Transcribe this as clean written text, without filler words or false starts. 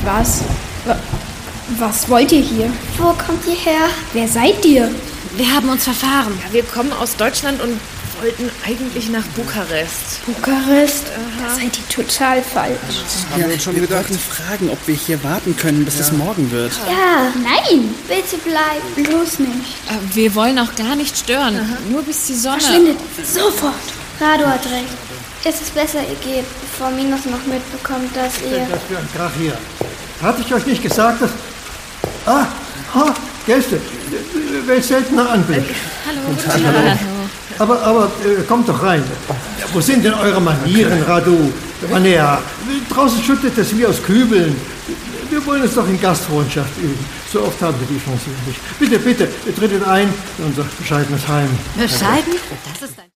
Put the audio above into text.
Was wollt ihr hier? Wo kommt ihr her? Wer seid ihr? Wir haben uns verfahren. Ja, wir kommen aus Deutschland und wollten eigentlich nach Bukarest. Bukarest? Da seid ihr total falsch. Haben wir uns schon gedacht, fragen, ob wir hier warten können, bis es morgen wird. Ja, nein, bitte bleiben. Bloß nicht. Wir wollen auch gar nicht stören. Nur bis die Sonne... Verschwindet sofort. Rado hat recht. Es ist besser, ihr geht, bevor Minus noch mitbekommt, dass ihr... Das für ein Krach hier. Hatte ich euch nicht gesagt, dass... Gäste. Welch seltener Anblick. Hallo. Aber kommt doch rein. Wo sind denn eure Manieren, Radu? Manea, draußen schüttet es wie aus Kübeln. Wir wollen es doch in Gastfreundschaft üben. So oft haben wir die Chance nicht. Bitte, tretet ein in unser bescheidenes Heim. Bescheiden? Das ist ein